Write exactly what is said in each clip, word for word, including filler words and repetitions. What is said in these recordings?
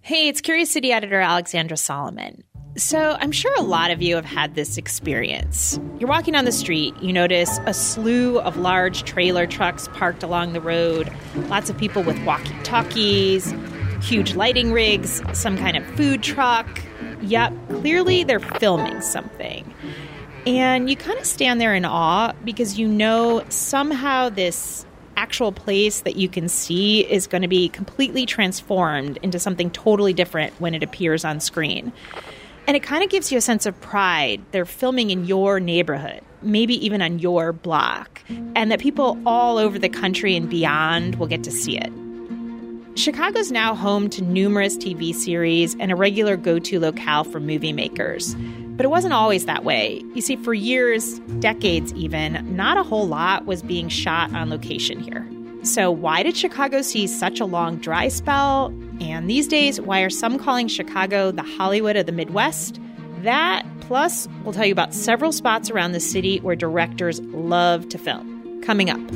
Hey, it's Curious City editor Alexandra Solomon. So I'm sure a lot of you have had this experience. You're walking on the street, you notice a slew of large trailer trucks parked along the road, lots of people with walkie-talkies, huge lighting rigs, some kind of food truck. Yep, clearly they're filming something. And you kind of stand there in awe because you know somehow this actual place that you can see is going to be completely transformed into something totally different when it appears on screen. And it kind of gives you a sense of pride. They're filming in your neighborhood, maybe even on your block, and that people all over the country and beyond will get to see it. Chicago's now home to numerous T V series and a regular go-to locale for movie makers. But it wasn't always that way. You see, for years, decades even, not a whole lot was being shot on location here. So why did Chicago see such a long dry spell? And these days, why are some calling Chicago the Hollywood of the Midwest? That, plus we'll tell you about several spots around the city where directors love to film. Coming up.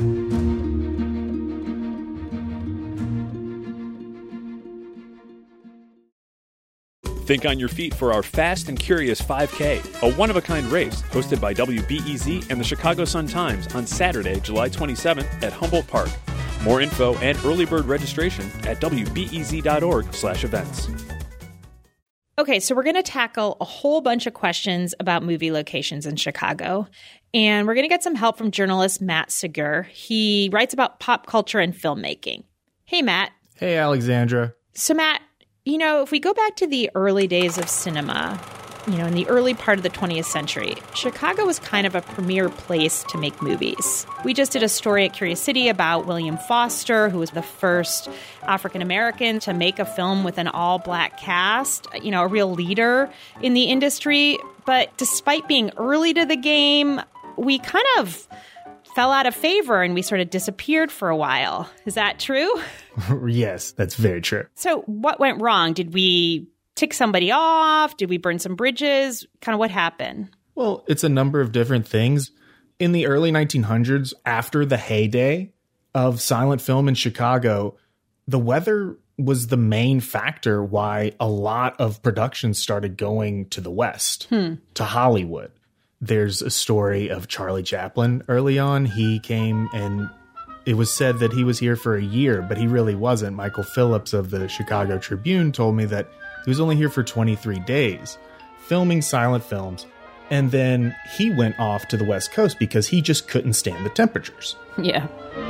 Think on your feet for our Fast and Curious five K, a one-of-a-kind race hosted by W B E Z and the Chicago Sun-Times on Saturday, July twenty-seventh at Humboldt Park. More info and early bird registration at W B E Z dot org slash events. Okay, so we're going to tackle a whole bunch of questions about movie locations in Chicago. And we're going to get some help from journalist Matt Segur. He writes about pop culture and filmmaking. Hey, Matt. Hey, Alexandra. So, Matt, you know, if we go back to the early days of cinema, you know, in the early part of the twentieth century, Chicago was kind of a premier place to make movies. We just did a story at Curious City about William Foster, who was the first African-American to make a film with an all-black cast, you know, a real leader in the industry. But despite being early to the game, we kind of fell out of favor and we sort of disappeared for a while. Is that true? Yes, that's very true. So what went wrong? Did we tick somebody off? Did we burn some bridges? Kind of what happened? Well, it's a number of different things. In the early nineteen hundreds, after the heyday of silent film in Chicago, the weather was the main factor why a lot of productions started going to the West, hmm. to Hollywood. There's a story of Charlie Chaplin early on. He came and it was said that he was here for a year, but he really wasn't. Michael Phillips of the Chicago Tribune told me that he was only here for twenty-three days, filming silent films. And then he went off to the West Coast because he just couldn't stand the temperatures. Yeah.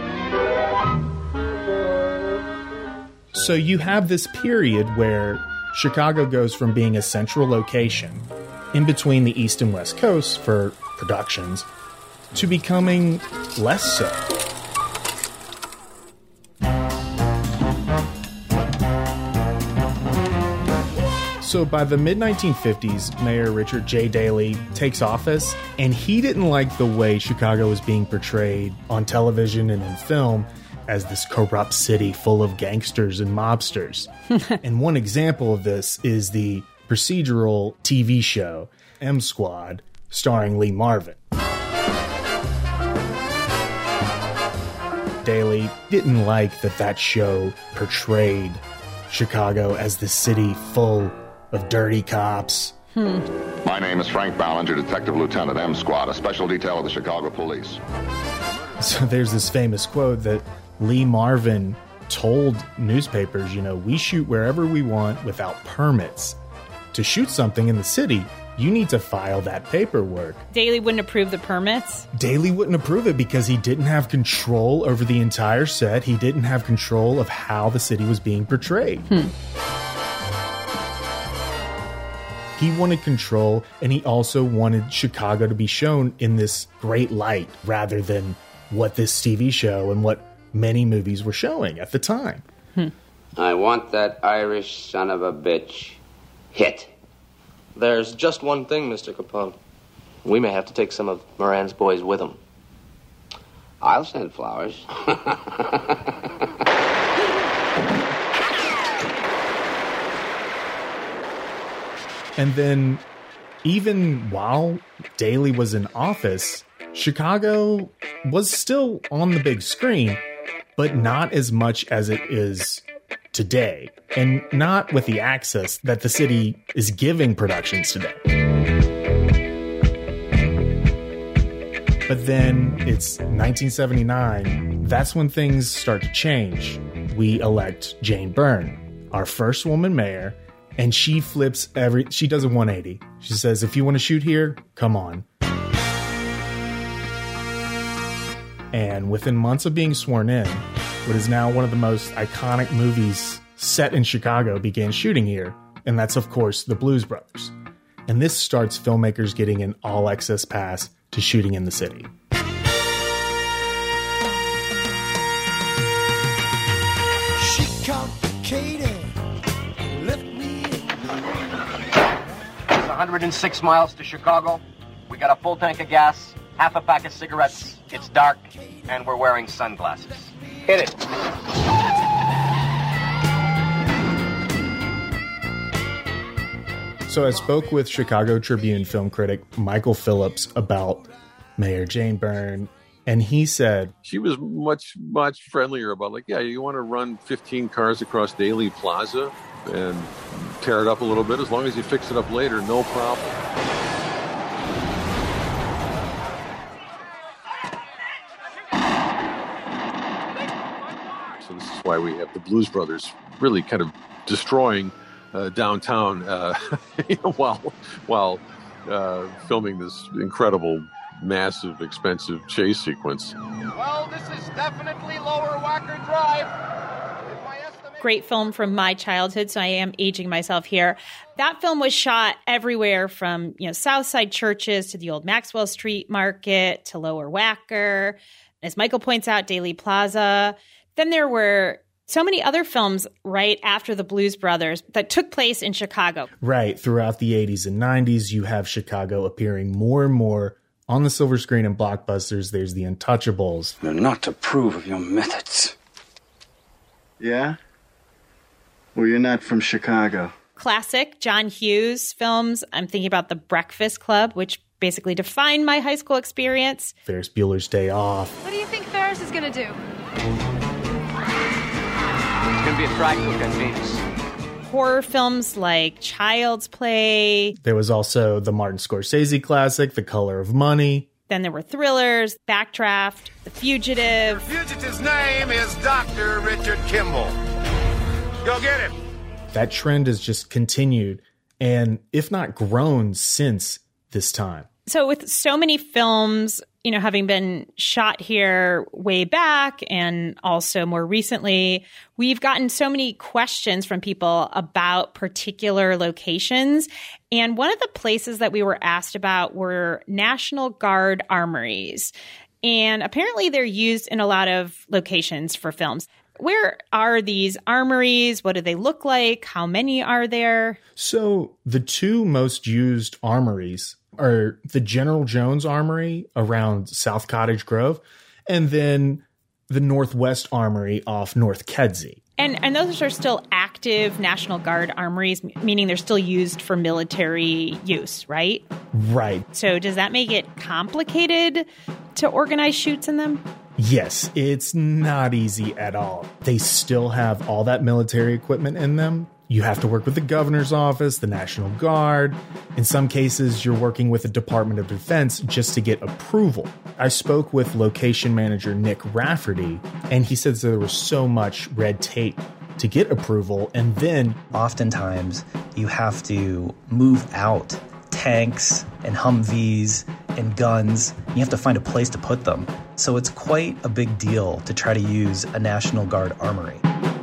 So you have this period where Chicago goes from being a central location in between the East and West Coasts for productions to becoming less so. So by the mid nineteen fifties, Mayor Richard J. Daley takes office, and he didn't like the way Chicago was being portrayed on television and in film as this corrupt city full of gangsters and mobsters. And one example of this is the procedural T V show M Squad, starring Lee Marvin. Daley didn't like that that show portrayed Chicago as the city full of dirty cops. Hmm. My name is Frank Ballinger, Detective Lieutenant M Squad, a special detail of the Chicago Police. So there's this famous quote that Lee Marvin told newspapers, you know, we shoot wherever we want without permits. To shoot something in the city, you need to file that paperwork. Daley wouldn't approve the permits? Daley wouldn't approve it because he didn't have control over the entire set. He didn't have control of how the city was being portrayed. Hmm. He wanted control, and he also wanted Chicago to be shown in this great light rather than what this T V show and what many movies were showing at the time. Hmm. I want that Irish son of a bitch hit. There's just one thing, Mister Capone. We may have to take some of Moran's boys with him. I'll send flowers. And then, even while Daley was in office, Chicago was still on the big screen, but not as much as it is today, and not with the access that the city is giving productions today. But then it's nineteen seventy-nine. That's when things start to change. We elect Jane Byrne, our first woman mayor, and she flips every, she does a one eighty. She says, if you want to shoot here, come on. And within months of being sworn in, what is now one of the most iconic movies set in Chicago began shooting here. And that's, of course, The Blues Brothers. And this starts filmmakers getting an all-access pass to shooting in the city. She complicated, left me. It's one hundred six miles to Chicago. We got a full tank of gas, half a pack of cigarettes. It's dark, and we're wearing sunglasses. Hit it. So I spoke with Chicago Tribune film critic Michael Phillips about Mayor Jane Byrne, and he said she was much, much friendlier about, like, yeah, you want to run fifteen cars across Daley Plaza and tear it up a little bit, as long as you fix it up later, no problem. So this is why we have the Blues Brothers really kind of destroying Uh, downtown uh, while while uh, filming this incredible, massive, expensive chase sequence. Well, this is definitely Lower Wacker Drive. Great film from my childhood, so I am aging myself here. That film was shot everywhere from, you know, Southside churches to the old Maxwell Street Market to Lower Wacker. As Michael points out, Daley Plaza. Then there were so many other films right after the Blues Brothers that took place in Chicago. Right. Throughout the eighties and nineties, you have Chicago appearing more and more on the silver screen in blockbusters. There's The Untouchables. You're not to approve of your methods. Yeah? Well, you're not from Chicago. Classic John Hughes films. I'm thinking about The Breakfast Club, which basically defined my high school experience. Ferris Bueller's Day Off. What do you think Ferris is going to do? It's going to be a track look on Venus. Horror films like Child's Play. There was also the Martin Scorsese classic, The Color of Money. Then there were thrillers, Backdraft, The Fugitive. The fugitive's name is Doctor Richard Kimball. Go get him. That trend has just continued and, if not grown, since this time. So with so many films, you know, having been shot here way back and also more recently, we've gotten so many questions from people about particular locations. And one of the places that we were asked about were National Guard armories. And apparently they're used in a lot of locations for films. Where are these armories? What do they look like? How many are there? So the two most used armories are the General Jones Armory around South Cottage Grove, and then the Northwest Armory off North Kedzie. And and those are still active National Guard armories, meaning they're still used for military use, right? Right. So does that make it complicated to organize shoots in them? Yes, it's not easy at all. They still have all that military equipment in them. You have to work with the governor's office, the National Guard. In some cases, you're working with the Department of Defense just to get approval. I spoke with location manager Nick Rafferty, and he says there was so much red tape to get approval. And then oftentimes you have to move out tanks and Humvees and guns. You have to find a place to put them. So it's quite a big deal to try to use a National Guard armory.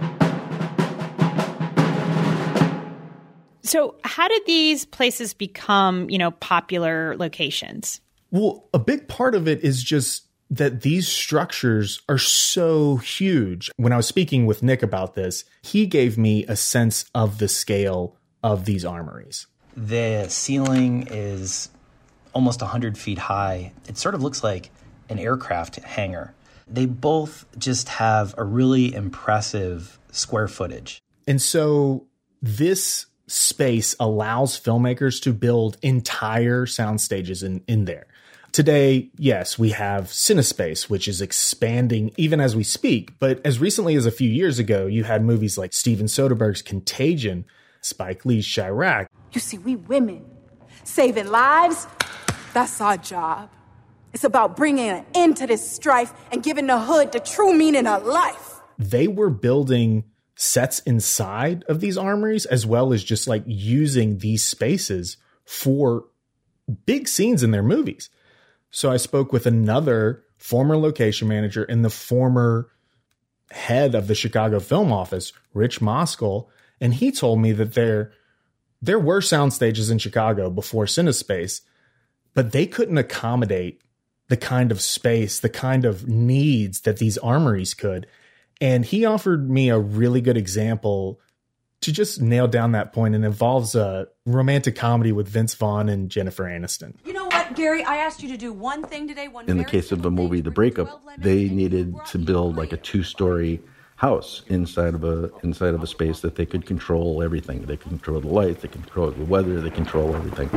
So how did these places become, you know, popular locations? Well, a big part of it is just that these structures are so huge. When I was speaking with Nick about this, he gave me a sense of the scale of these armories. The ceiling is almost one hundred feet high. It sort of looks like an aircraft hangar. They both just have a really impressive square footage. And so this space allows filmmakers to build entire sound stages in, in there. Today, yes, we have CineSpace, which is expanding even as we speak. But as recently as a few years ago, you had movies like Steven Soderbergh's Contagion, Spike Lee's Chirac. You see, we women, saving lives, that's our job. It's about bringing an end to this strife and giving the hood the true meaning of life. They were building sets inside of these armories, as well as just like using these spaces for big scenes in their movies. So I spoke with another former location manager and the former head of the Chicago Film Office, Rich Moskal, and he told me that there, there were sound stages in Chicago before CineSpace, but they couldn't accommodate the kind of space, the kind of needs that these armories could. And he offered me a really good example to just nail down that point, and involves a romantic comedy with Vince Vaughn and Jennifer Aniston. You know what, Gary? I asked you to do one thing today. One In the case of the movie The Breakup, they needed to build like a two-story house inside of a inside of a space that they could control everything. They could control the lights, they could control the weather, they control everything.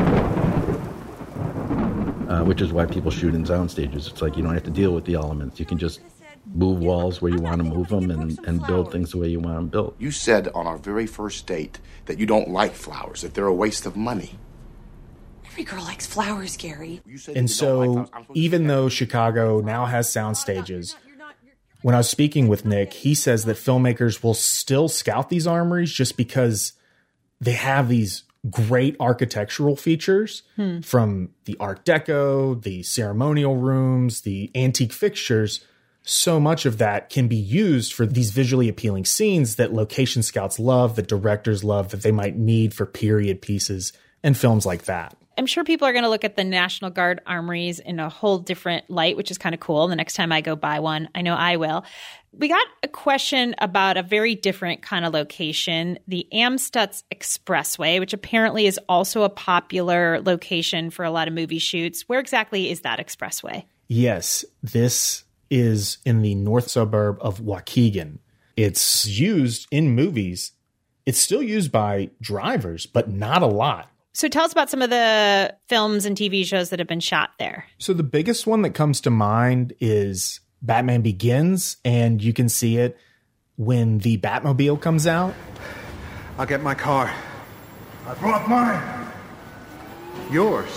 Uh, which is why people shoot in sound stages. It's like you don't have to deal with the elements. You can just move walls where you want to move them and, and build things the way you want them built. You said on our very first date that you don't like flowers, that they're a waste of money. Every girl likes flowers, Gary. And so even though Chicago now has sound stages, when I was speaking with Nick, he says that filmmakers will still scout these armories just because they have these great architectural features hmm. from the Art Deco, the ceremonial rooms, the antique fixtures. So much of that can be used for these visually appealing scenes that location scouts love, that directors love, that they might need for period pieces and films like that. I'm sure people are going to look at the National Guard armories in a whole different light, which is kind of cool. The next time I go buy one, I know I will. We got a question about a very different kind of location, the Amstutz Expressway, which apparently is also a popular location for a lot of movie shoots. Where exactly is that expressway? Yes, this is in the north suburb of Waukegan. It's used in movies. It's still used by drivers, but not a lot. So tell us about some of the films and T V shows that have been shot there. So the biggest one that comes to mind is Batman Begins, and you can see it when the Batmobile comes out. I'll get my car. I brought mine. Yours.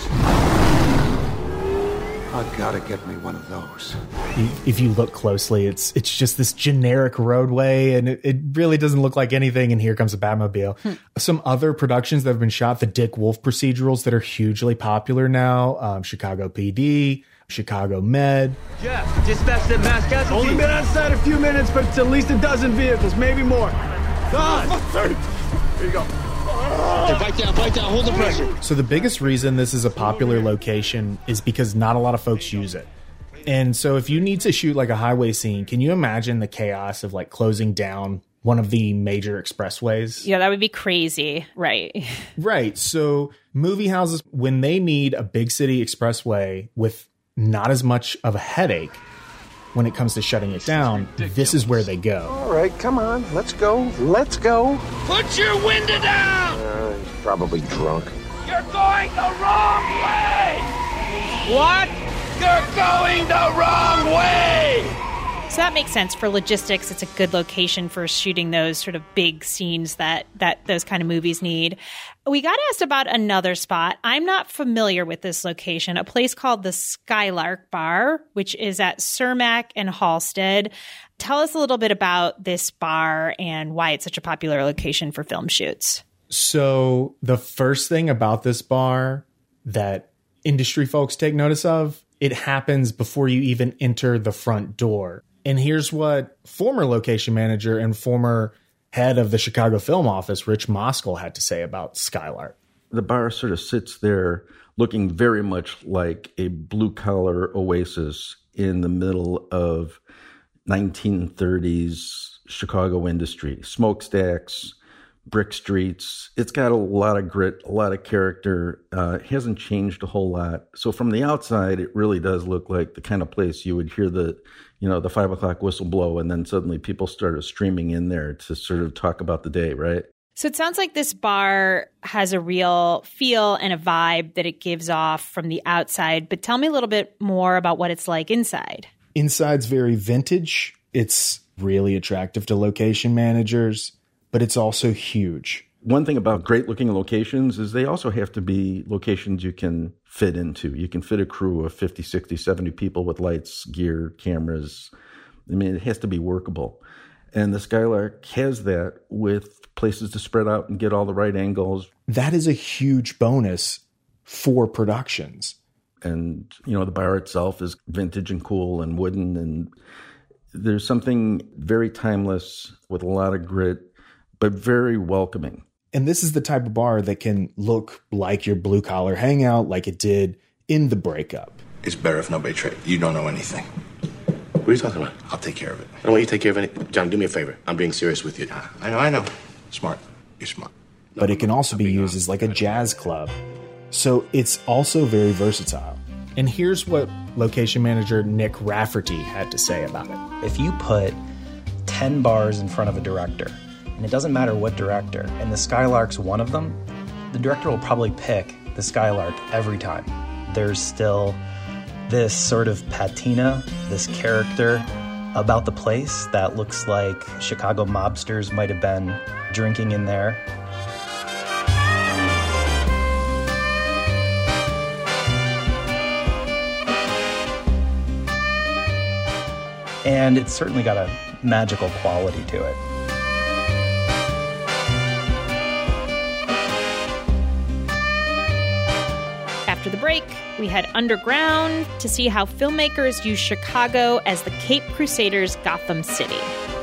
I gotta get me one of those. If you look closely, it's it's just this generic roadway, and it, it really doesn't look like anything, and here comes a Batmobile. Hmm. Some other productions that have been shot, the Dick Wolf procedurals that are hugely popular now, um, Chicago P D, Chicago Med. Jeff, dispatch the mass casualty. Only been on site a few minutes, but it's at least a dozen vehicles, maybe more. God! Here you go. Hey, bite down, bite down, hold the pressure. So the biggest reason this is a popular location is because not a lot of folks use it. And so if you need to shoot like a highway scene, can you imagine the chaos of like closing down one of the major expressways? Yeah, that would be crazy. Right. Right. So movie houses, when they need a big city expressway with not as much of a headache when it comes to shutting it down, this is where they go. All right, come on. Let's go. Let's go. Put your window down! Uh, he's probably drunk. You're going the wrong way! What? You're going the wrong way! So that makes sense. For logistics, it's a good location for shooting those sort of big scenes that that those kind of movies need. We got asked about another spot. I'm not familiar with this location, a place called the Skylark Bar, which is at Cermak and Halstead. Tell us a little bit about this bar and why it's such a popular location for film shoots. So the first thing about this bar that industry folks take notice of, it happens before you even enter the front door. And here's what former location manager and former head of the Chicago Film Office, Rich Moskal, had to say about Skylark. The bar sort of sits there looking very much like a blue-collar oasis in the middle of nineteen thirties Chicago industry. Smokestacks, brick streets. It's got a lot of grit, a lot of character. Uh, it hasn't changed a whole lot. So from the outside, it really does look like the kind of place you would hear the, you know, the five o'clock whistle blow, and then suddenly people started streaming in there to sort of talk about the day, right? So it sounds like this bar has a real feel and a vibe that it gives off from the outside, but tell me a little bit more about what it's like inside. Inside's very vintage. It's really attractive to location managers, but it's also huge. One thing about great looking locations is they also have to be locations you can fit into. You can fit a crew of fifty, sixty, seventy people with lights, gear, cameras. I mean, it has to be workable. And the Skylark has that with places to spread out and get all the right angles. That is a huge bonus for productions. And, you know, the bar itself is vintage and cool and wooden. And there's something very timeless with a lot of grit, but very welcoming. And this is the type of bar that can look like your blue collar hangout, like it did in The Breakup. It's better if nobody trade. You don't know anything. What are you talking about? I'll take care of it. I don't want you to take care of anything. John, do me a favor. I'm being serious with you. I know, I know. Smart. You're smart. But it can also be used as like a jazz club. So it's also very versatile. And here's what location manager Nick Rafferty had to say about it. If you put ten bars in front of a director, and it doesn't matter what director, and the Skylark's one of them, the director will probably pick the Skylark every time. There's still this sort of patina, this character about the place that looks like Chicago mobsters might have been drinking in there. And it's certainly got a magical quality to it. After the break, we head underground to see how filmmakers use Chicago as the Cape Crusaders' Gotham City.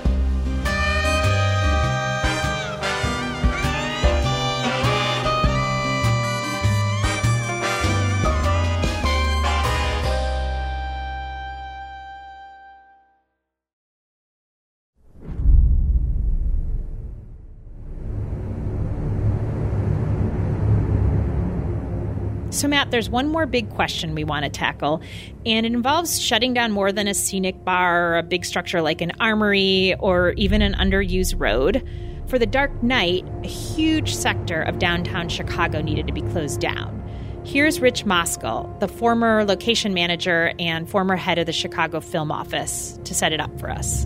So, Matt, there's one more big question we want to tackle, and it involves shutting down more than a scenic bar or a big structure like an armory or even an underused road. For The Dark Knight, a huge sector of downtown Chicago needed to be closed down. Here's Rich Moskal, the former location manager and former head of the Chicago Film Office, to set it up for us.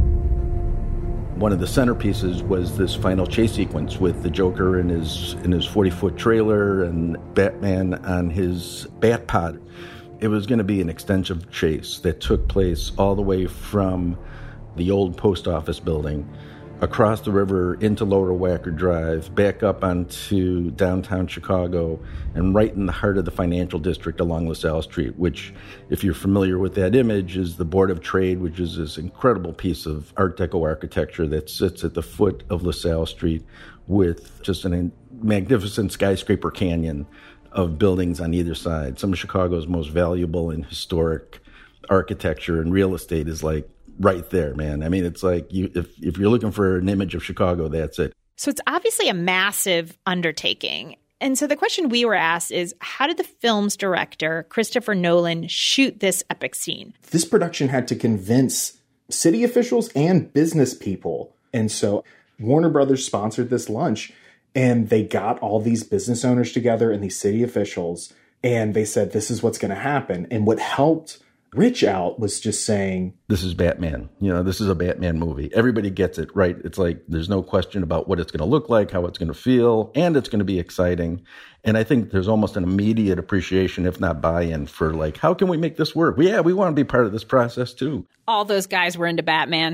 One of the centerpieces was this final chase sequence with the Joker in his in his forty-foot trailer and Batman on his Batpod. It was going to be an extensive chase that took place all the way from the old post office building, across the river into Lower Wacker Drive, back up onto downtown Chicago, and right in the heart of the financial district along LaSalle Street, which, if you're familiar with that image, is the Board of Trade, which is this incredible piece of Art Deco architecture that sits at the foot of LaSalle Street with just a magnificent skyscraper canyon of buildings on either side. Some of Chicago's most valuable and historic architecture and real estate is like right there, man. I mean, it's like you if if you're looking for an image of Chicago, that's it. So it's obviously a massive undertaking. And so the question we were asked is, how did the film's director, Christopher Nolan, shoot this epic scene? This production had to convince city officials and business people. And so Warner Brothers sponsored this lunch, and they got all these business owners together and these city officials, and they said, this is what's going to happen. And what helped Rich out was just saying, this is Batman. You know, this is a Batman movie. Everybody gets it, right? It's like there's no question about what it's going to look like, how it's going to feel, and it's going to be exciting. And I think there's almost an immediate appreciation, if not buy-in, for like, how can we make this work? Well, yeah, we want to be part of this process too. All those guys were into Batman.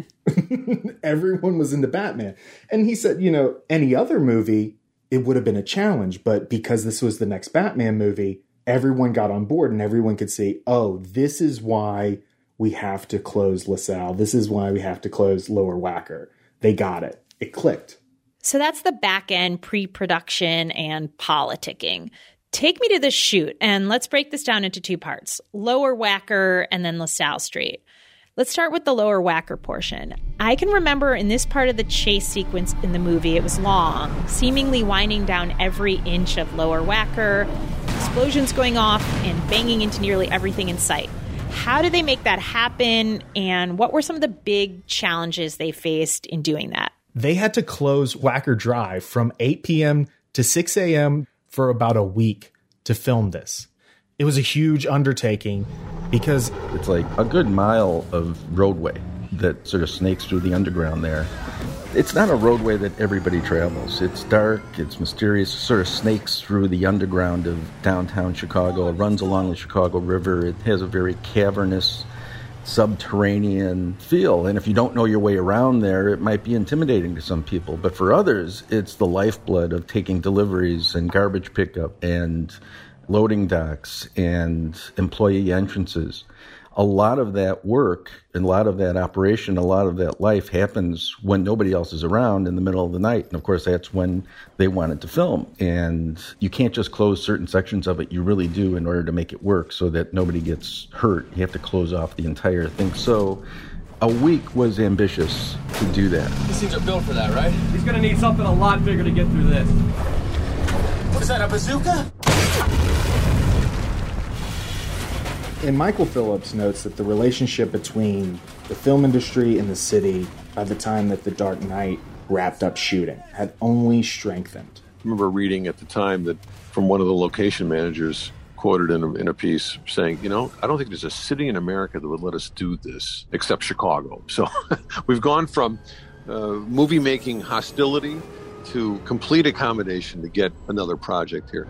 Everyone was into Batman. And he said, you know, any other movie, it would have been a challenge. But because this was the next Batman movie, everyone got on board and everyone could see, oh, this is why we have to close LaSalle. This is why we have to close Lower Wacker. They got it. It clicked. So that's the back end pre-production and politicking. Take me to the shoot, and let's break this down into two parts, Lower Wacker and then LaSalle Street. Let's start with the Lower Wacker portion. I can remember in this part of the chase sequence in the movie, it was long, seemingly winding down every inch of Lower Wacker, explosions going off and banging into nearly everything in sight. How did they make that happen, and what were some of the big challenges they faced in doing that? They had to close Wacker Drive from eight p.m. to six a.m. for about a week to film this. It was a huge undertaking because it's like a good mile of roadway that sort of snakes through the underground there. It's not a roadway that everybody travels. It's dark, it's mysterious, it sort of snakes through the underground of downtown Chicago. It runs along the Chicago River. It has a very cavernous, subterranean feel. And if you don't know your way around there, it might be intimidating to some people. But for others, it's the lifeblood of taking deliveries and garbage pickup and loading docks and employee entrances. A lot of that work and a lot of that operation, a lot of that life happens when nobody else is around in the middle of the night. And of course, that's when they wanted to film. And you can't just close certain sections of it. You really do in order to make it work so that nobody gets hurt. You have to close off the entire thing. So a week was ambitious to do that. These things are built for that, right? He's going to need something a lot bigger to get through this. What is that, a bazooka? And Michael Phillips notes that the relationship between the film industry and the city by the time that The Dark Knight wrapped up shooting had only strengthened. I remember reading at the time that from one of the location managers quoted in a, in a piece saying, you know, I don't think there's a city in America that would let us do this except Chicago. So we've gone from uh, movie-making hostility to complete accommodation to get another project here.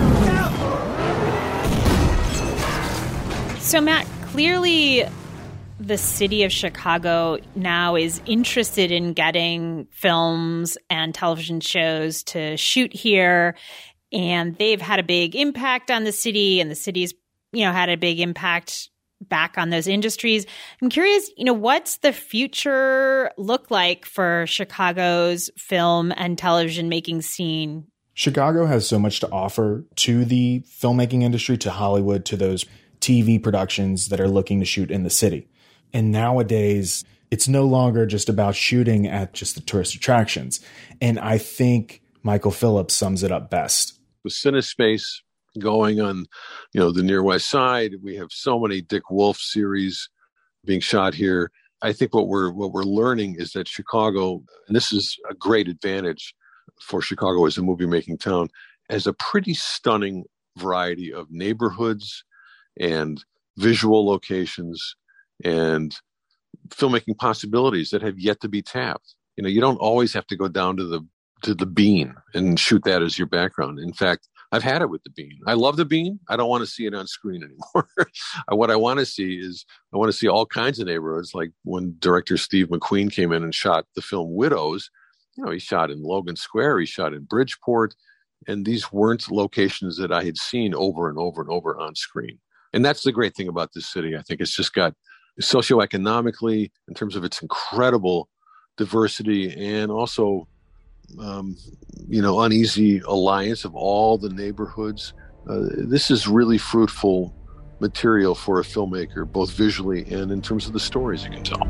So, Matt, clearly the city of Chicago now is interested in getting films and television shows to shoot here, and they've had a big impact on the city, and the city's, you know, had a big impact back on those industries. I'm curious, you know, what's the future look like for Chicago's film and television making scene? Chicago has so much to offer to the filmmaking industry, to Hollywood, to those T V productions that are looking to shoot in the city. And nowadays, it's no longer just about shooting at just the tourist attractions. And I think Michael Phillips sums it up best. With CineSpace going on, you know, the Near West Side, we have so many Dick Wolf series being shot here. I think what we're what we're learning is that Chicago, and this is a great advantage for Chicago as a movie-making town, has a pretty stunning variety of neighborhoods and visual locations and filmmaking possibilities that have yet to be tapped. You know, you don't always have to go down to the to the Bean and shoot that as your background. In fact, I've had it with the Bean. I love the Bean. I don't want to see it on screen anymore. What I want to see is I want to see all kinds of neighborhoods. Like when director Steve McQueen came in and shot the film Widows, you know, he shot in Logan Square, he shot in Bridgeport, and these weren't locations that I had seen over and over and over on screen. And that's the great thing about this city. I think it's just got socioeconomically, in terms of its incredible diversity, and also, um, you know, uneasy alliance of all the neighborhoods. Uh, this is really fruitful material for a filmmaker, both visually and in terms of the stories you can tell.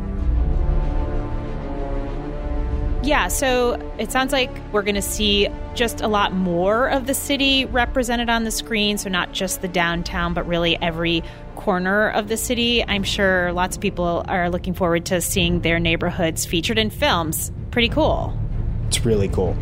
Yeah, so it sounds like we're going to see just a lot more of the city represented on the screen. So not just the downtown, but really every corner of the city. I'm sure lots of people are looking forward to seeing their neighborhoods featured in films. Pretty cool. It's really cool.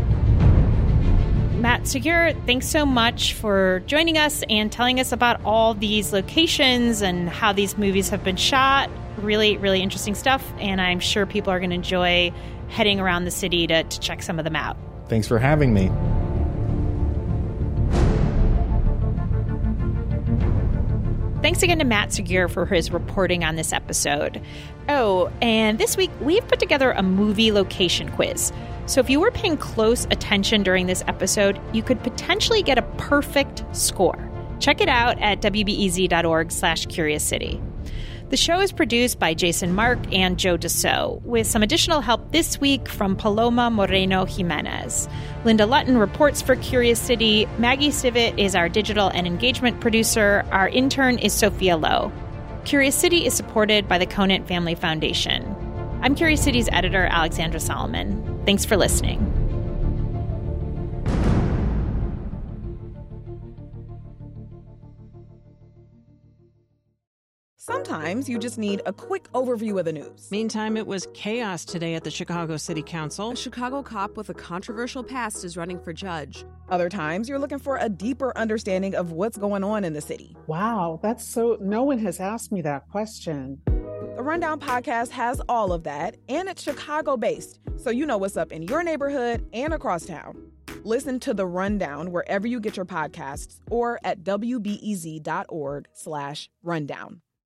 Matt Segura, thanks so much for joining us and telling us about all these locations and how these movies have been shot. Really, really interesting stuff. And I'm sure people are going to enjoy heading around the city to, to check some of them out. Thanks for having me. Thanks again to Matt Segura for his reporting on this episode. Oh, and this week we've put together a movie location quiz. So if you were paying close attention during this episode, you could potentially get a perfect score. Check it out at wbez.org slash Curious City. The show is produced by Jason Mark and Joe Dassault, with some additional help this week from Paloma Moreno Jimenez. Linda Lutton reports for Curious City. Maggie Stivitt is our digital and engagement producer. Our intern is Sophia Lowe. Curious City is supported by the Conant Family Foundation. I'm Curious City's editor, Alexandra Solomon. Thanks for listening. Sometimes you just need a quick overview of the news. Meantime, it was chaos today at the Chicago City Council. A Chicago cop with a controversial past is running for judge. Other times, you're looking for a deeper understanding of what's going on in the city. Wow, that's so... No one has asked me that question. The Rundown podcast has all of that, and it's Chicago-based, so you know what's up in your neighborhood and across town. Listen to The Rundown wherever you get your podcasts or at W B E Z dot org slash rundown.